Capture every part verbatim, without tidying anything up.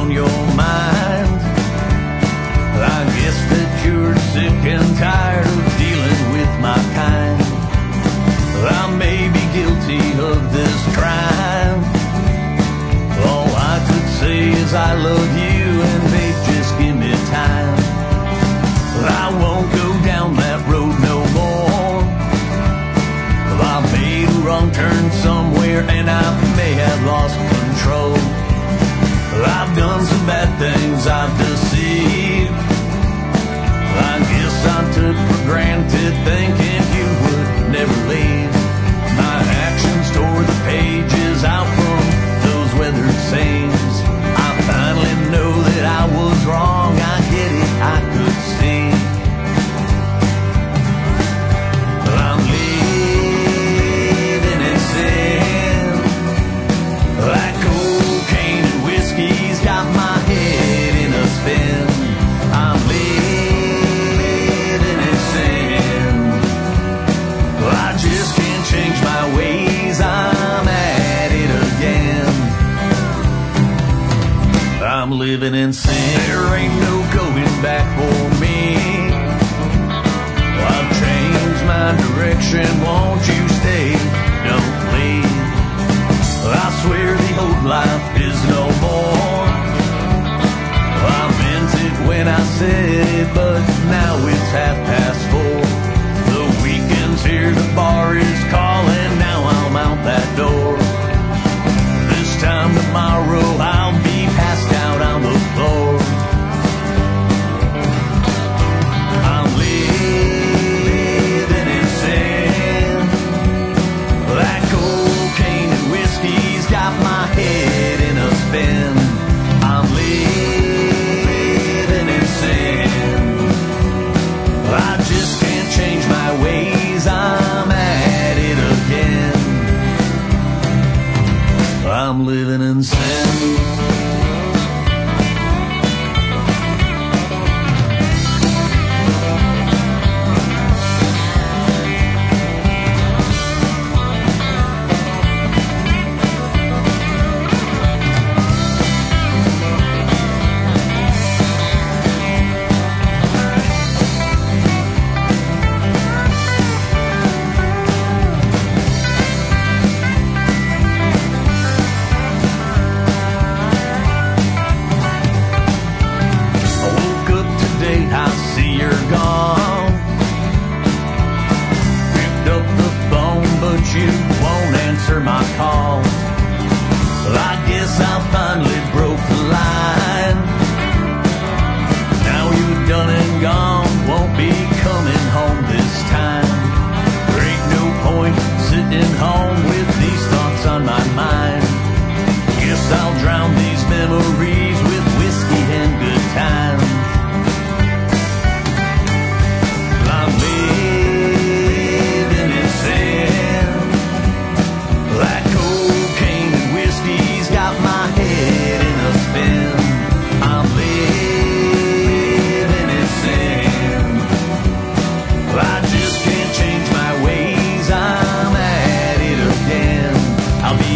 on your mind. I guess that you're sick and tired of dealing with my kind. I may be guilty of this crime. All I could say is I love you and babe, just give me time. I won't go down that road no more. I made a wrong turn somewhere and I may have lost control. I've done some bad things, I've deceived. I guess I took for granted thinking you would never leave. My actions tore the pages out from those weathered seams. I finally know that I was wrong, I get it, I could see. I'm living in sin. Like cocaine and whiskey's got my head in a spin. I'm living in sin. I just can't change my ways, I'm at it again. I'm living in sin. There ain't no going back for me. I've changed my direction, won't you stay? Don't leave. I swear the old life is no more. I meant it when I said it, but now it's half past four. The weekend's here, the bar is calling, now I'm out that door. This time tomorrow I'll be passed out on the floor. I'm living in sin. That cocaine and whiskey's got my head in a spin. I'm living in sin. I just can't change my ways, I'm at it again. I'm living in sin. My call. I guess I finally broke the line. Now you're done and gone, won't be coming home this time. There ain't no point sitting home with these thoughts on my mind. Guess I'll drown these memories with whiskey and good times. I'm living in sin. Like cocaine and whiskey's got my head in a spin. I'm living in sin. I just can't change my ways, I'm at it again. I'll be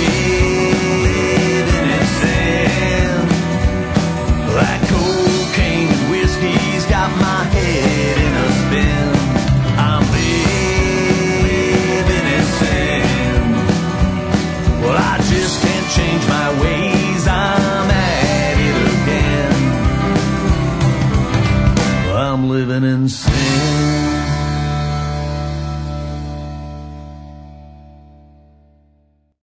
living in sin. Like cocaine and whiskey's got my head in a spin. I'm living in sin. Well, I just can't change my ways, I'm at it again. I'm living in sin.